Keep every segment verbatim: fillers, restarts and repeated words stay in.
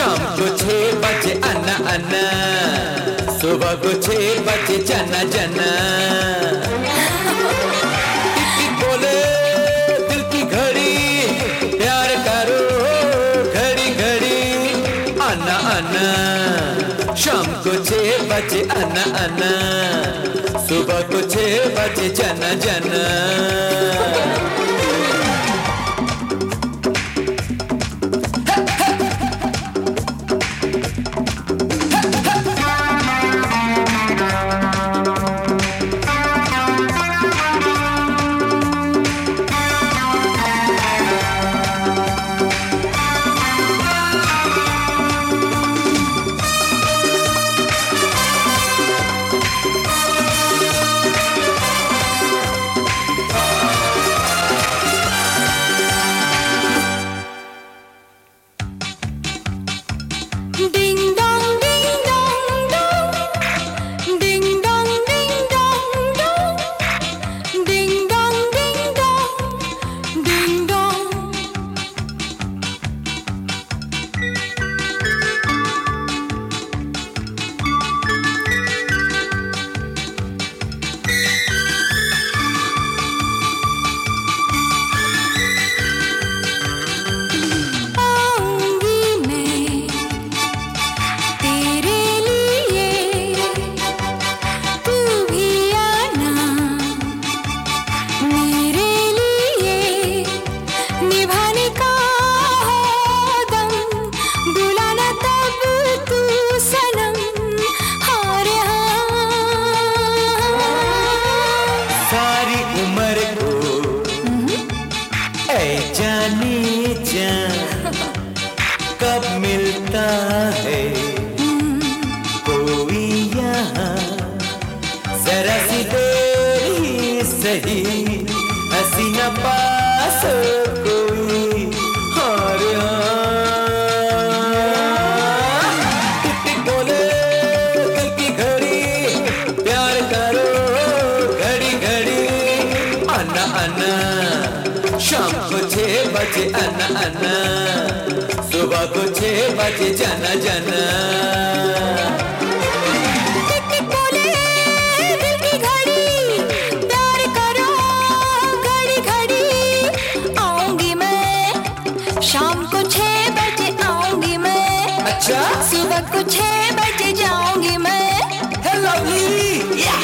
शाम को छह बजे अन्ना अन्ना, सुबह को छह बजे जना जना। टिक बोले दिल की घड़ी, प्यार करो घड़ी घड़ी। अन्ना अन्ना शाम को छह बजे अन्ना अन्ना, सुबह को छह बजे जना जना। जाने जा कब मिलता है कोई यहाँ, जरा सी देर ही सही हसीना पास कोई। और टिक टिक बोले दिल की घड़ी, प्यार करो घड़ी घड़ी। अन्ना अन्ना शाम को छह बजे अन्ना अन्ना, सुबह को छह बजे जना जना। टिक टिक बोले दिल की घड़ी, प्यार करो घड़ी घड़ी। आऊंगी मैं शाम को छह बजे आऊंगी मैं, अच्छा सुबह को छह बजे जाऊंगी मैं। हे लवली या।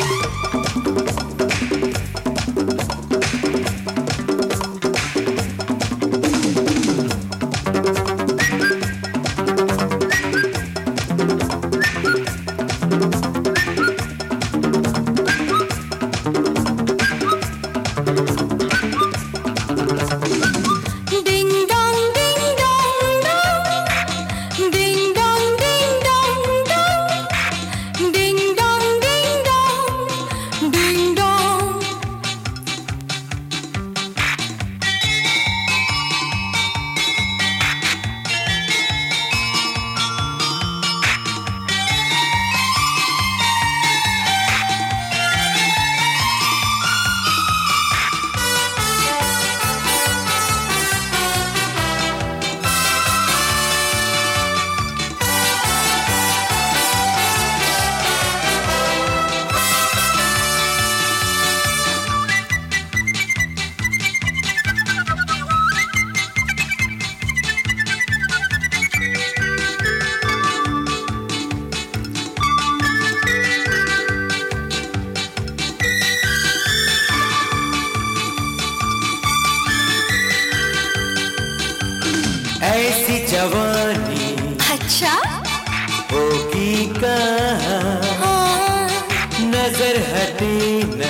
ऐसी जवानी अच्छा होगी कहाँ, हाँ। नजर हटे ना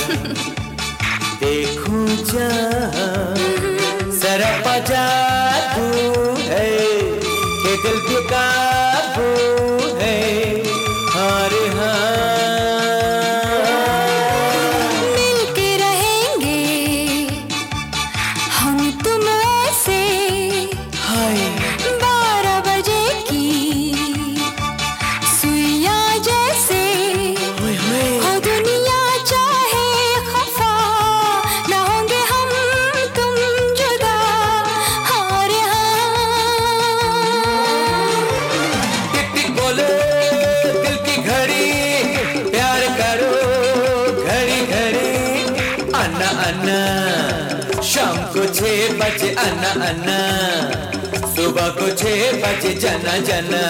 देखूं जहाँ, सरापा जादू है कि दिल बेकाबू है। हारे हाँ मिलके रहेंगे हम तुम ऐसे, बारह बजे की सुइया जैसे। हो दुनिया चाहे खफा, ना होंगे हम तुम जुदा। हारे हाँ अन्ना, शाम को छह बजे अन्ना अन्ना, सुबह को छह बजे जाना जाना।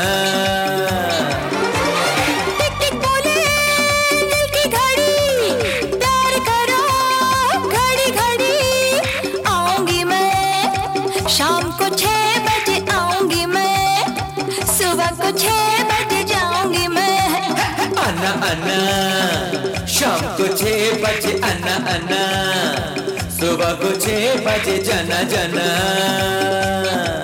टिक टिक बोले दिल की घड़ी, प्यार करो घड़ी घड़ी। आऊंगी मैं शाम को छह बजे, आऊंगी मैं सुबह को छह बजे, जाऊंगी मैं। अन्ना अन्ना, शाम को छह बजे अन्ना अन्ना, सुबह को छह बजे जाना जाना।